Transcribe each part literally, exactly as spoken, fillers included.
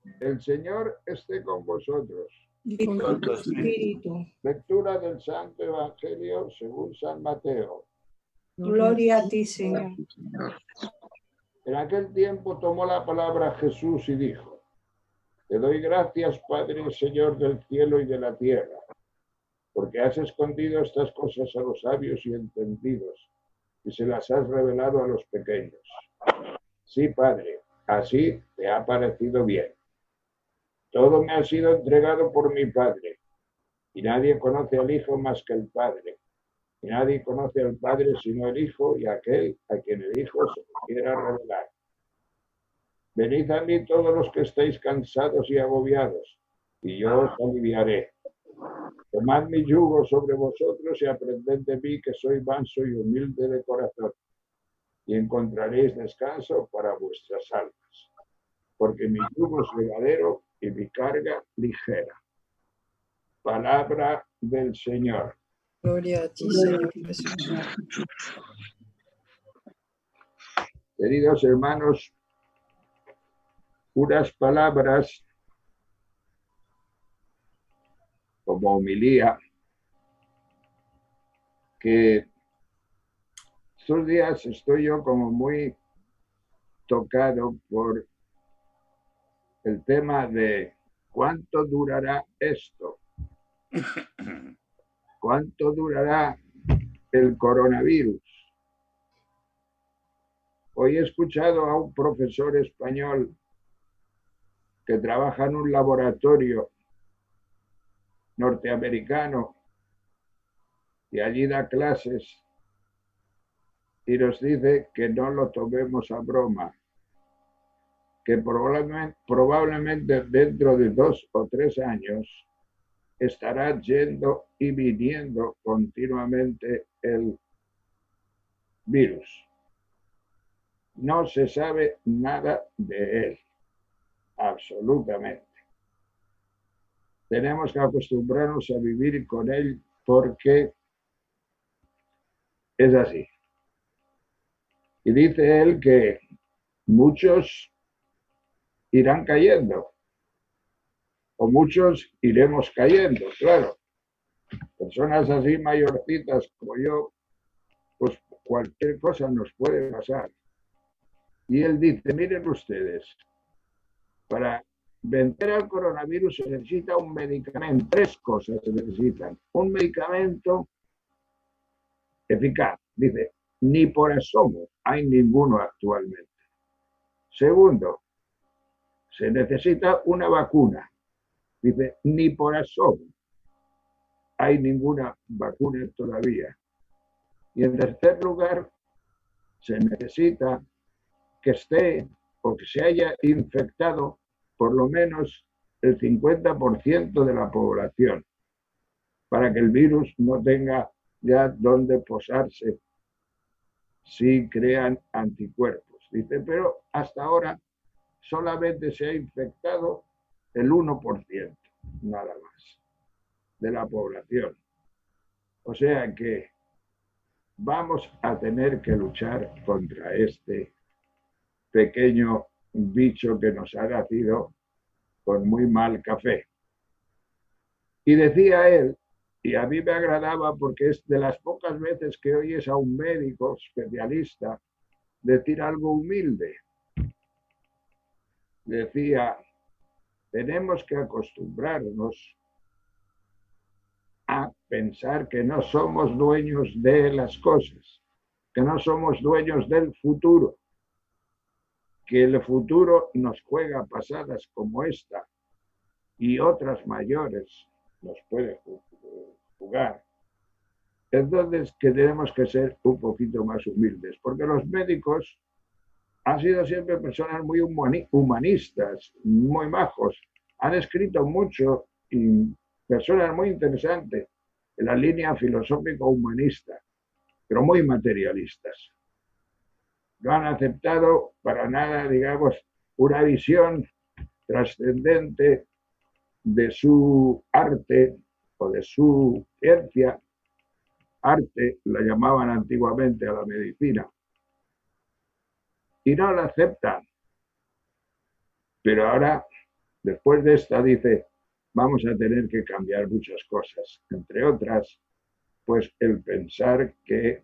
El Señor esté con vosotros. Y con tu espíritu. Lectura del Santo Evangelio según San Mateo. Gloria a ti, Señor. En aquel tiempo tomó la palabra Jesús y dijo: Te doy gracias, Padre, Señor del cielo y de la tierra, porque has escondido estas cosas a los sabios y entendidos y se las has revelado a los pequeños. Sí, Padre, así te ha parecido bien. Todo me ha sido entregado por mi Padre, y nadie conoce al Hijo más que el Padre, y nadie conoce al Padre sino el Hijo y aquel a quien el Hijo se quiera revelar. Venid a mí todos los que estáis cansados y agobiados, y yo os aliviaré. Tomad mi yugo sobre vosotros y aprended de mí, que soy manso y humilde de corazón, y encontraréis descanso para vuestras almas, porque mi yugo es llevadero y mi carga ligera. Palabra del Señor. Gloria a ti, Señor Jesús. Queridos hermanos, unas palabras como homilía que estos días estoy yo como muy tocado por el tema de cuánto durará esto, cuánto durará el coronavirus. Hoy he escuchado a un profesor español que trabaja en un laboratorio norteamericano y allí da clases y nos dice que no lo tomemos a broma, que probablemente, probablemente dentro de dos o tres años estará yendo y viniendo continuamente el virus. No se sabe nada de él, absolutamente. Tenemos que acostumbrarnos a vivir con él porque es así. Y dice él que muchos irán cayendo, o muchos iremos cayendo, claro. Personas así mayorcitas como yo, pues cualquier cosa nos puede pasar. Y él dice, miren ustedes, para vencer al coronavirus se necesita un medicamento, tres cosas se necesitan. Un medicamento eficaz, dice, ni por asomo hay ninguno actualmente. Segundo, se necesita una vacuna, dice, ni por asomo hay ninguna vacuna todavía. Y en tercer lugar, se necesita que esté o que se haya infectado por lo menos el cincuenta por ciento de la población para que el virus no tenga ya dónde posarse si crean anticuerpos. Dice, pero hasta ahora solamente se ha infectado el uno por ciento, nada más, de la población. O sea que vamos a tener que luchar contra este pequeño bicho que nos ha nacido con muy mal café. Y decía él, y a mí me agradaba porque es de las pocas veces que oyes a un médico especialista decir algo humilde. Decía, tenemos que acostumbrarnos a pensar que no somos dueños de las cosas, que no somos dueños del futuro, que el futuro nos juega pasadas como esta y otras mayores nos puede jugar. Entonces que tenemos que ser un poquito más humildes, porque los médicos han sido siempre personas muy humanistas, muy majos, han escrito mucho y personas muy interesantes en la línea filosófico-humanista, pero muy materialistas. No han aceptado para nada, digamos, una visión trascendente de su arte o de su ciencia. Arte la llamaban antiguamente a la medicina. Y no la aceptan. Pero ahora después de esta dice, vamos a tener que cambiar muchas cosas, entre otras, pues el pensar que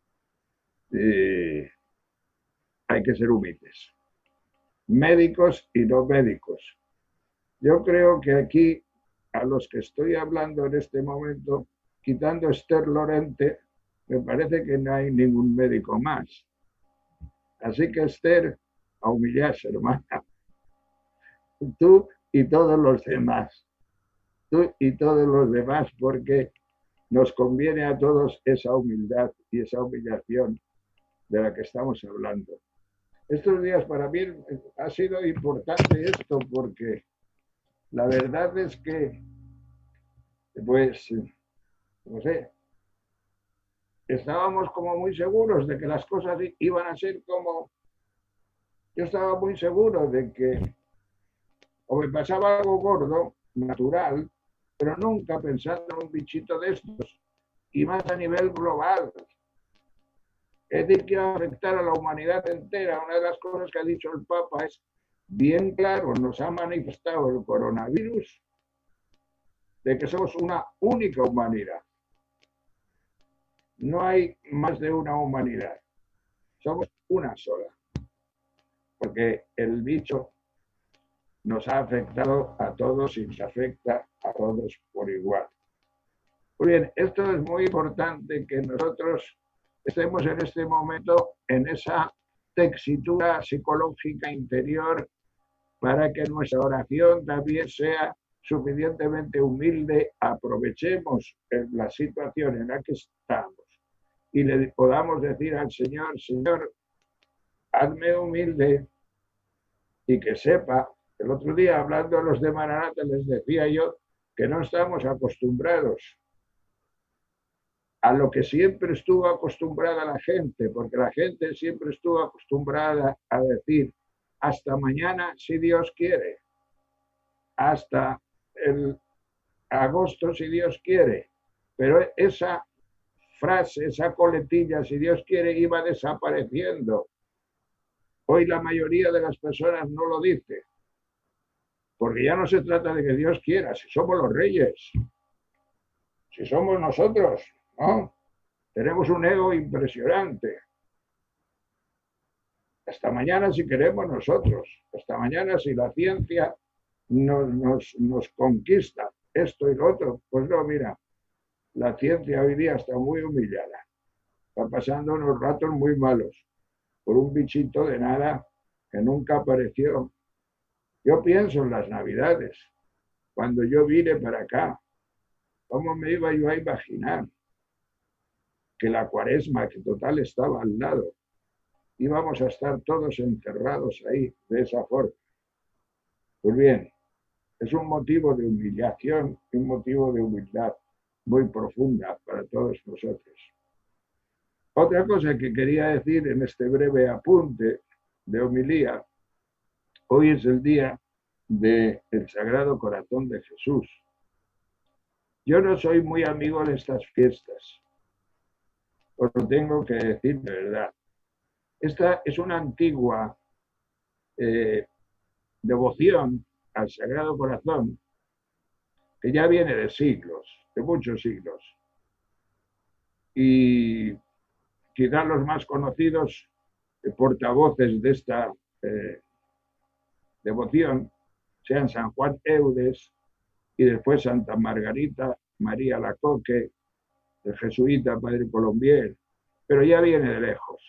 eh, hay que ser humildes, médicos y no médicos. Yo creo que aquí, a los que estoy hablando en este momento, quitando Esther Lorente, me parece que no hay ningún médico más. Así que Esther, a humillarse, hermana. Tú y todos los demás. Tú y todos los demás, porque nos conviene a todos esa humildad y esa humillación de la que estamos hablando. Estos días para mí ha sido importante esto porque la verdad es que, pues, no sé, estábamos como muy seguros de que las cosas iban a ser como... Yo estaba muy seguro de que o me pasaba algo gordo, natural, pero nunca pensando en un bichito de estos, y más a nivel global. Es decir, que va a afectar a la humanidad entera. Una de las cosas que ha dicho el Papa es bien claro, nos ha manifestado el coronavirus de que somos una única humanidad. No hay más de una humanidad. Somos una sola. Porque el bicho nos ha afectado a todos y nos afecta a todos por igual. Muy bien, esto es muy importante que nosotros estemos en este momento en esa tesitura psicológica interior para que nuestra oración también sea suficientemente humilde, aprovechemos la situación en la que estamos y le podamos decir al Señor, Señor, hazme humilde y que sepa. El otro día, hablando a los de Maranata, les decía yo que no estamos acostumbrados a lo que siempre estuvo acostumbrada la gente, porque la gente siempre estuvo acostumbrada a decir hasta mañana si Dios quiere, hasta el agosto si Dios quiere, pero esa frase, esa coletilla si Dios quiere iba desapareciendo. Hoy la mayoría de las personas no lo dice, porque ya no se trata de que Dios quiera, si somos los reyes, si somos nosotros, ¿no? Tenemos un ego impresionante. Hasta mañana si queremos nosotros, hasta mañana si la ciencia nos, nos, nos conquista esto y lo otro. Pues no, mira, la ciencia hoy día está muy humillada. Está pasando unos ratos muy malos por un bichito de nada que nunca apareció. Yo pienso en las Navidades, cuando yo vine para acá, ¿cómo me iba yo a imaginar que la Cuaresma, que total estaba al lado, íbamos a estar todos encerrados ahí de esa forma? Pues bien, es un motivo de humillación, un motivo de humildad muy profunda para todos nosotros. Otra cosa que quería decir en este breve apunte de homilía, hoy es el día del Sagrado Corazón de Jesús. Yo no soy muy amigo de estas fiestas, os lo tengo que decir de verdad. Esta es una antigua eh, devoción al Sagrado Corazón que ya viene de siglos, de muchos siglos. Y quizás los más conocidos eh, portavoces de esta eh, devoción sean San Juan Eudes y después Santa Margarita María Lacoque, el jesuita Padre Colombier, pero ya viene de lejos,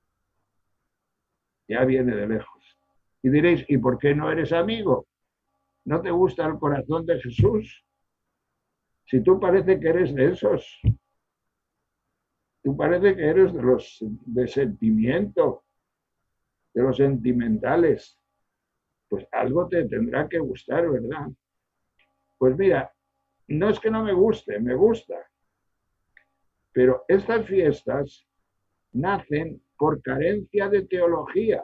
ya viene de lejos. Y diréis, ¿y por qué no eres amigo? ¿No te gusta el corazón de Jesús? Si tú parece que eres de esos, tú parece que eres de los de sentimiento, de los sentimentales, pues algo te tendrá que gustar, ¿verdad? Pues mira, no es que no me guste, me gusta, pero estas fiestas nacen por carencia de teología.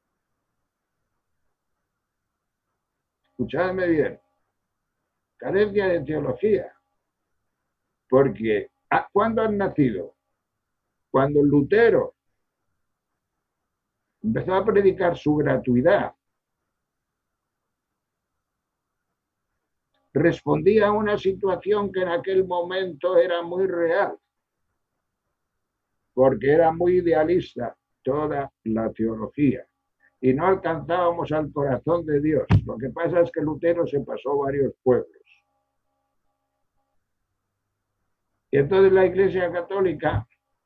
Escuchadme bien, carencia de teología, porque ¿cuándo han nacido? Cuando Lutero empezó a predicar su gratuidad respondía a una situación que en aquel momento era muy real, porque era muy idealista toda la teología y no alcanzábamos al corazón de Dios. Lo que pasa es que Lutero se pasó varios pueblos. Y entonces la Iglesia Católica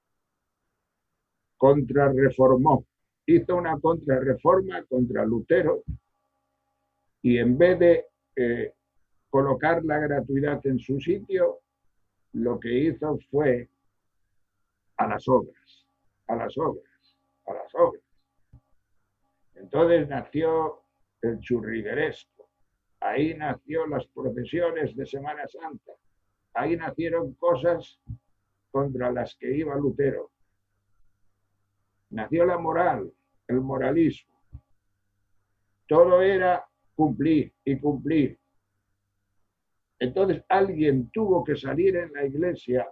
contrarreformó, hizo una contrarreforma contra Lutero y en vez de eh, colocar la gratuidad en su sitio, lo que hizo fue a las obras, a las obras, a las obras. Entonces nació el churrigueresco, ahí nació las procesiones de Semana Santa, ahí nacieron cosas contra las que iba Lutero. Nació la moral, el moralismo. Todo era cumplir y cumplir. Entonces alguien tuvo que salir en la iglesia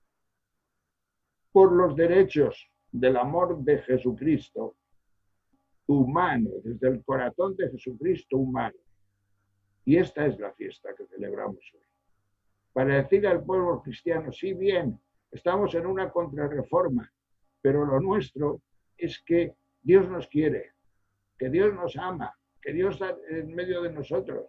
por los derechos del amor de Jesucristo humano, desde el corazón de Jesucristo humano. Y esta es la fiesta que celebramos hoy. Para decir al pueblo cristiano, sí, bien, estamos en una contrarreforma, pero lo nuestro es que Dios nos quiere, que Dios nos ama, que Dios está en medio de nosotros.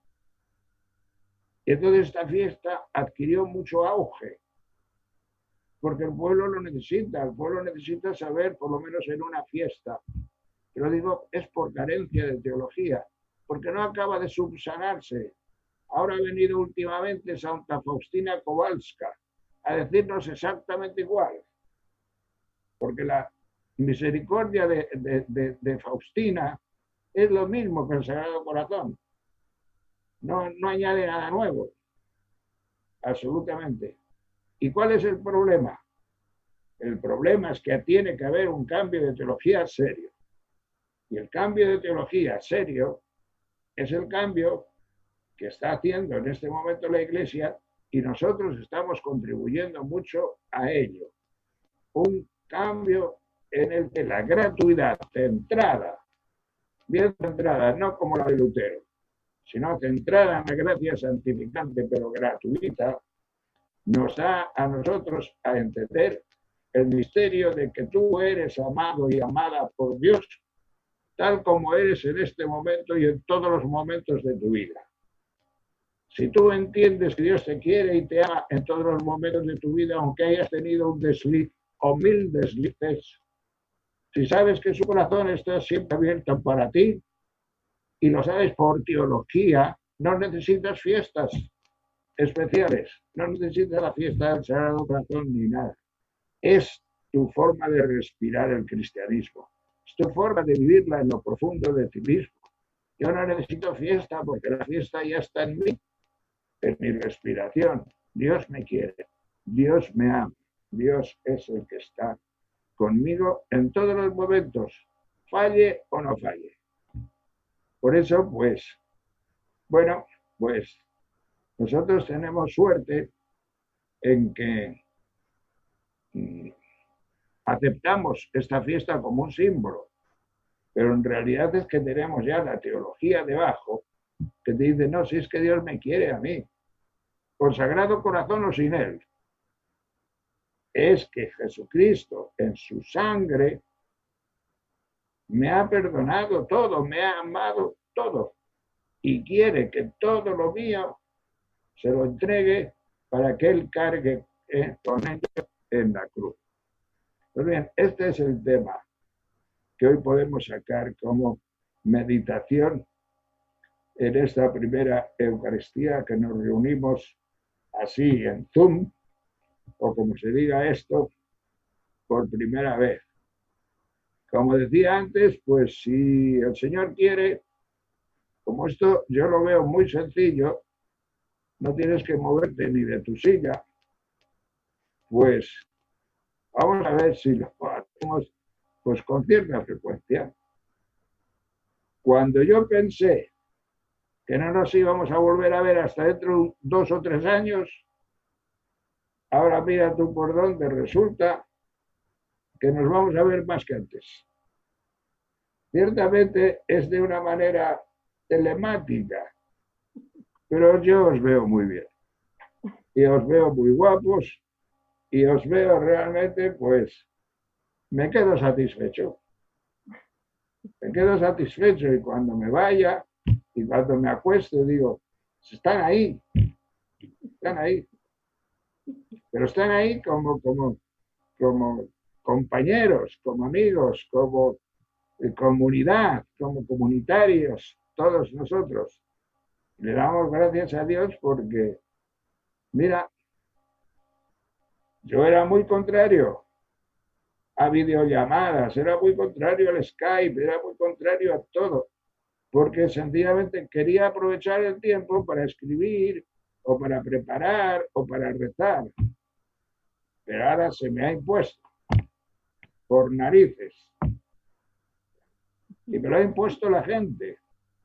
Y entonces esta fiesta adquirió mucho auge, porque el pueblo lo necesita, el pueblo necesita saber, por lo menos en una fiesta. Pero digo, es por carencia de teología, porque no acaba de subsanarse. Ahora ha venido últimamente Santa Faustina Kowalska a decirnos exactamente igual, porque la misericordia de, de, de, de Faustina es lo mismo que el Sagrado Corazón. No, no añade nada nuevo, absolutamente. ¿Y cuál es el problema? El problema es que tiene que haber un cambio de teología serio. Y el cambio de teología serio es el cambio que está haciendo en este momento la Iglesia y nosotros estamos contribuyendo mucho a ello. Un cambio en el que la gratuidad centrada, bien centrada, no como la de Lutero, sino centrada en la gracia santificante, pero gratuita, nos da a nosotros a entender el misterio de que tú eres amado y amada por Dios, tal como eres en este momento y en todos los momentos de tu vida. Si tú entiendes que Dios te quiere y te ama en todos los momentos de tu vida, aunque hayas tenido un desliz o mil deslices, si sabes que su corazón está siempre abierto para ti y lo sabes por teología, no necesitas fiestas especiales, no necesitas la fiesta del Sagrado Corazón ni nada. Es tu forma de respirar el cristianismo, es tu forma de vivirla en lo profundo de ti mismo. Yo no necesito fiesta porque la fiesta ya está en mí, en mi respiración. Dios me quiere, Dios me ama, Dios es el que está conmigo en todos los momentos, falle o no falle. Por eso, pues, bueno, pues nosotros tenemos suerte en que mm, aceptamos esta fiesta como un símbolo, pero en realidad es que tenemos ya la teología debajo que te dice, no, si es que Dios me quiere a mí, con Sagrado Corazón o sin él. Es que Jesucristo en su sangre me ha perdonado todo, me ha amado todo y quiere que todo lo mío se lo entregue para que él cargue eh, con ello en la cruz. Pues bien, este es el tema que hoy podemos sacar como meditación en esta primera Eucaristía que nos reunimos así en Zoom, o como se diga esto, por primera vez. Como decía antes, pues si el Señor quiere, como esto yo lo veo muy sencillo, no tienes que moverte ni de tu silla, pues vamos a ver si lo hacemos pues con cierta frecuencia. Cuando yo pensé que no nos íbamos a volver a ver hasta dentro de dos o tres años, ahora mira tú por dónde resulta que nos vamos a ver más que antes. Ciertamente es de una manera telemática, pero yo os veo muy bien. Y os veo muy guapos y os veo realmente, pues, me quedo satisfecho. Me quedo satisfecho y cuando me vaya y cuando me acuesto digo, están ahí, están ahí. Pero están ahí como, como, como compañeros, como amigos, como comunidad, como comunitarios, todos nosotros. Le damos gracias a Dios porque, mira, yo era muy contrario a videollamadas, era muy contrario al Skype, era muy contrario a todo, porque sencillamente quería aprovechar el tiempo para escribir o para preparar o para rezar. Pero ahora se me ha impuesto por narices. Y me lo ha impuesto la gente.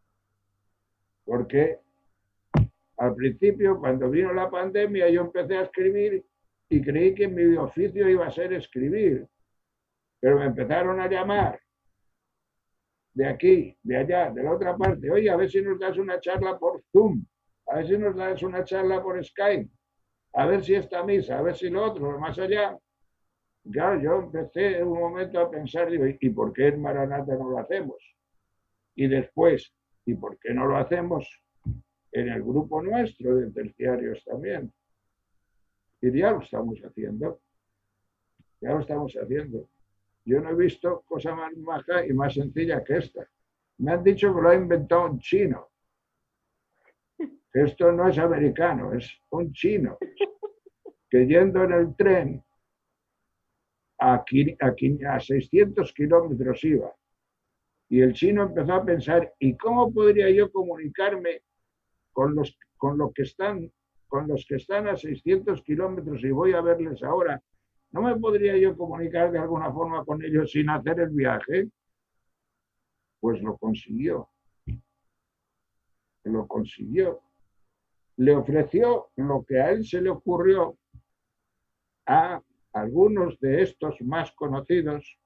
Porque al principio, cuando vino la pandemia, yo empecé a escribir y creí que mi oficio iba a ser escribir. Pero me empezaron a llamar de aquí, de allá, de la otra parte. Oye, a ver si nos das una charla por Zoom. A ver si nos das una charla por Skype. A ver si esta misa, a ver si lo otro, más allá. Claro, yo empecé en un momento a pensar, digo, ¿y por qué en Maranata no lo hacemos? Y después, ¿y por qué no lo hacemos en el grupo nuestro de terciarios también? Y ya lo estamos haciendo. Ya lo estamos haciendo. Yo no he visto cosa más maja y más sencilla que esta. Me han dicho que lo ha inventado un chino. Esto no es americano, es un chino que yendo en el tren a, a, a seiscientos kilómetros iba. Y el chino empezó a pensar, ¿y cómo podría yo comunicarme con los, con los, que, están, con los que están a seiscientos kilómetros y voy a verles ahora? ¿No me podría yo comunicar de alguna forma con ellos sin hacer el viaje? Pues lo consiguió. Lo consiguió. Le ofreció lo que a él se le ocurrió a algunos de estos más conocidos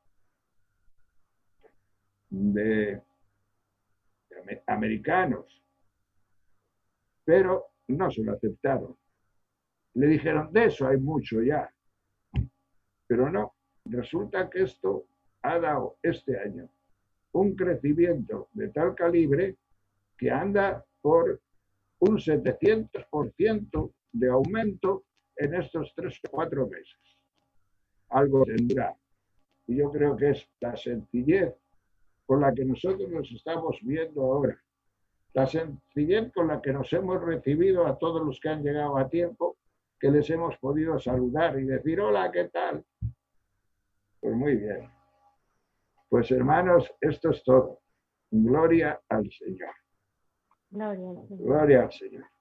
de, de americanos, pero no se lo aceptaron. Le dijeron, de eso hay mucho ya. Pero no, resulta que esto ha dado este año un crecimiento de tal calibre que anda por un setecientos por ciento de aumento en estos tres o cuatro meses. Algo tendrá. Y yo creo que es la sencillez con la que nosotros nos estamos viendo ahora. La sencillez con la que nos hemos recibido a todos los que han llegado a tiempo, que les hemos podido saludar y decir, hola, ¿qué tal? Pues muy bien. Pues hermanos, esto es todo. Gloria al Señor. Gloria al Señor. Gloria al Señor.